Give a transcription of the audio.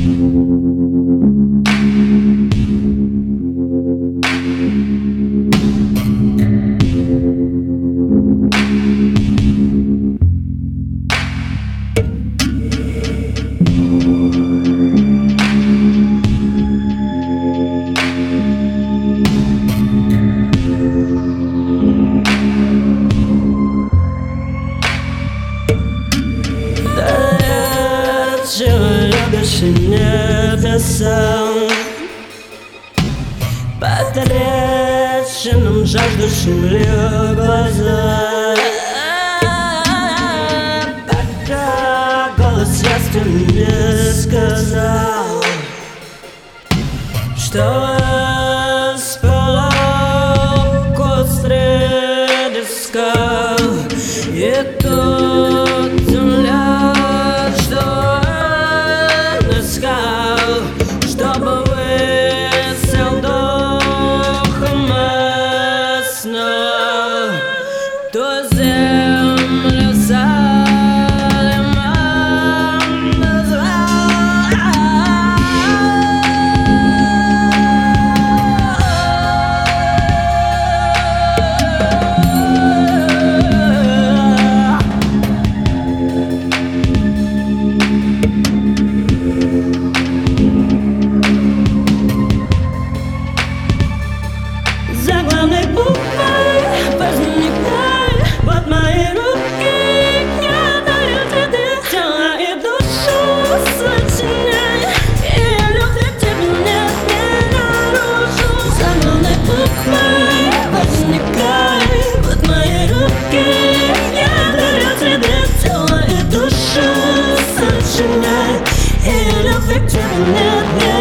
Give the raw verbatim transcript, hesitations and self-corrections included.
Любишь и не писал потраченным жаждущим глаза. Пока голос ясно не сказал, что спала среди скал. И тут земля, что чтобы высел духом снов, то землю Салимом назвал. Заглавной буквой возникай под мои руки. Я даю тебе тело и душу сочиняй, и я люблю тебя, нет, не наружу. Заглавной буквой возникай под мои руки. Я даю тебе тело и душу сочиняй, и я люблю тебя, нет, нет.